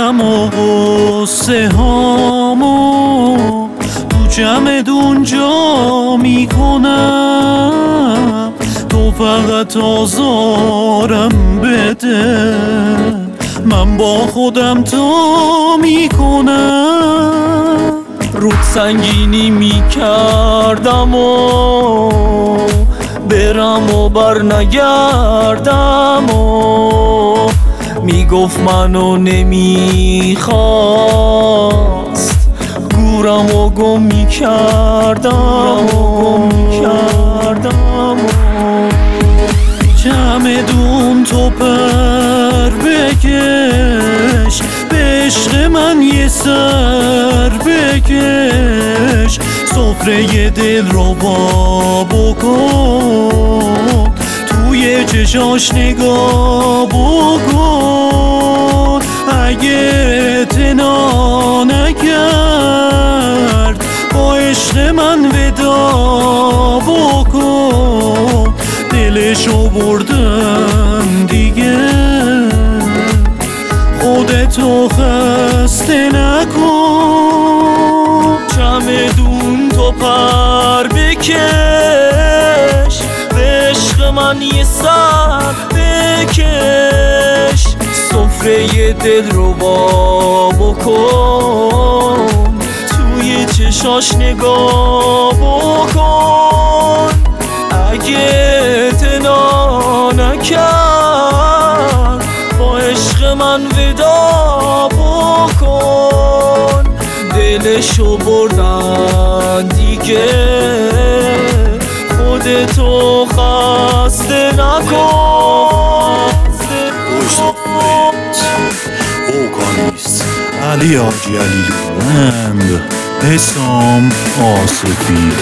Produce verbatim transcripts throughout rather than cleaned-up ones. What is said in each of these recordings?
غم و غصه هامو تو جمع دونجا میکنم، تو فقط آزارم بده، من با خودم تا میکنم. رود سنگینی میکردم و برم و بر نگردم و میگفت منو نمیخواست، گورم و گم میکردم و گم میکردم جمع دون تو پر بکش، به عشق من یه سر بکش، سفره دل رو با بکن، توی چشاش نگاه بکن. اگه اعتنا نکرد با عشق من ودا بکن، دلشو بردن دیگه خودتو خسته نکن. چمدون تو پر بکش، به عشق من یه سر بکش، سفره دل رو با بکن، توی چشاش نگاه بکن. اگه اعتنا نکرد با عشق من ودا بکن، دلشو بردن دیگه خودتو خسته نکن. اوکانیست علی حاجی علیلوند، حسام آصفی.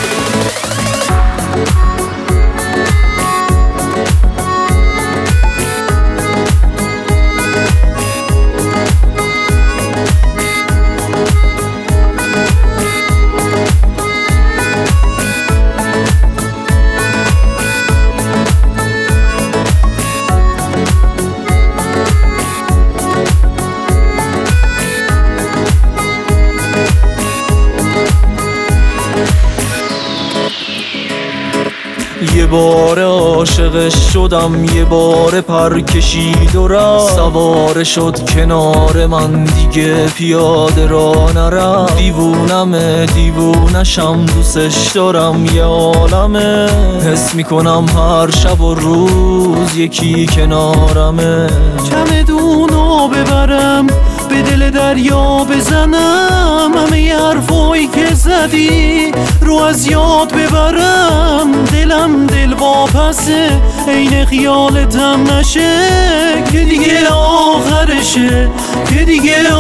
یه بار عاشقش شدم، یه بار پر کشید و رفت، سوار شد کنار من دیگه پیاده را نرفت. دیوونمه دیوونشم، دوستش دارم یه عالمه، حس میکنم هر شب و روز یکی کنارمه. چمدونو ببرم به دل دریا بزنم، همه حرفایی که زدی رو از یاد ببرم، دلم دل واپسه عین خیالتم نشه، که دیگه آخرشه که دیگه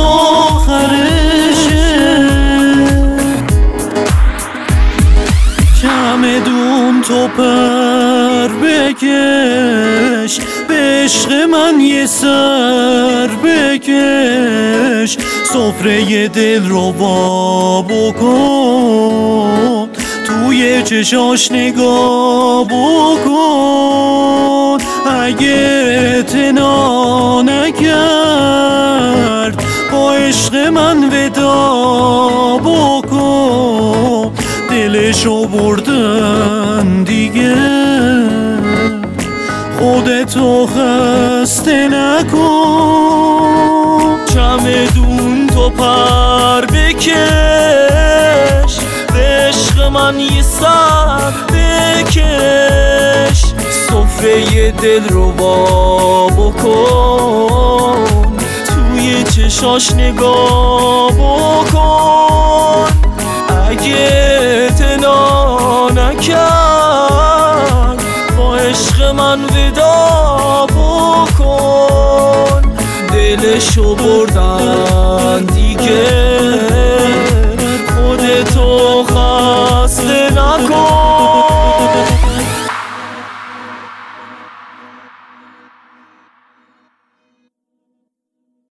آخرشه. چمدون تو پر بکش، به عشق من یه سر بکش، سفره دل رو با بکن، توی چشاش نگاه بکن. اگه اعتنا نکرد با عشق من ودا بکن، دلشو بردن دیگه خودتو خسته نکن. چمدون تو پر بکش، به عشق من یه سر بکش، سفره دل رو با بکن، توی چشاش نگاه بکن. اگه اعتنا نکرد با عشق من ودا بکن، دلشو بردن دیگه